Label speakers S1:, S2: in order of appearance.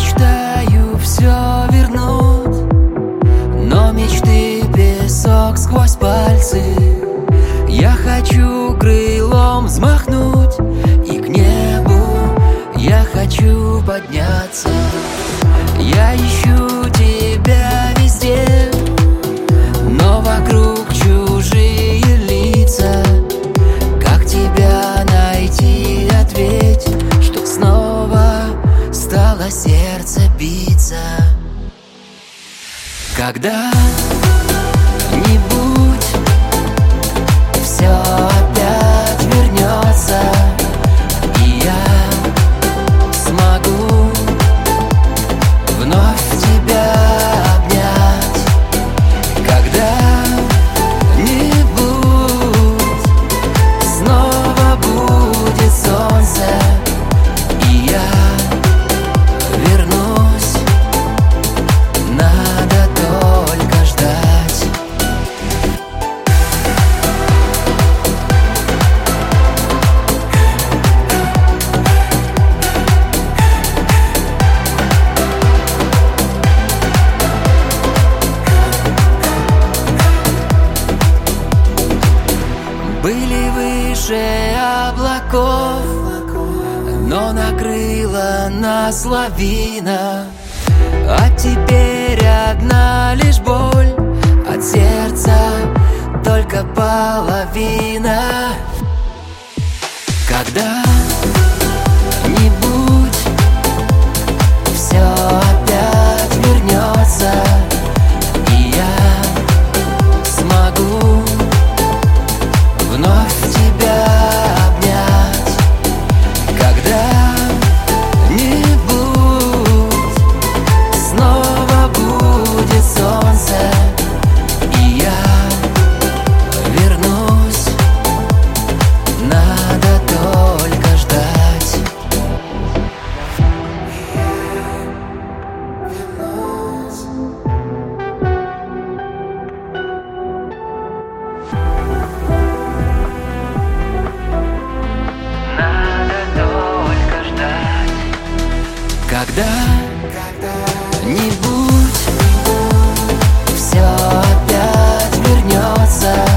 S1: мечтаю все вернуть, но мечты песок сквозь пальцы. Я хочу крылом взмахнуть и к небу я хочу подняться. Я ищу тебя везде, но вокруг чужие лица. Как тебя найти, ответь, что снова стало сердце биться. Когда-нибудь все опять вернется, и я смогу вновь тебя обнять. Когда-нибудь снова будет солнце, и я вернусь, надо только ждать. Были выше облаков, но накрыла нас лавина. А теперь одна лишь боль, от сердца только половина. Когда-нибудь все опять вернется, и я смогу вновь тебя обнять. Когда-нибудь снова будет солнце, и я вернусь, надо только ждать. Надо только ждать. Когда-нибудь все опять вернется,